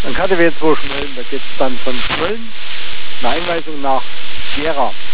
An KTW 2 Schmölln, da geht es dann von Schmölln eine Einweisung nach Gera.